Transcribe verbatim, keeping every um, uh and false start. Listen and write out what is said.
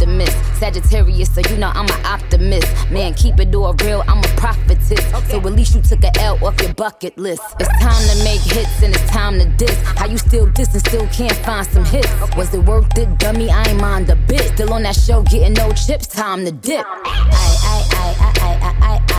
optimist. Sagittarius, so you know I'm an optimist. Man, keep it all real, I'm a prophetess. Okay. So at least you took a L off your bucket list. It's time to make hits and it's time to diss. How you still diss and still can't find some hits? Okay. Was it worth it, dummy? I ain't mind a bit. Still on that show, getting no chips, time to dip. I, I, I, I, I.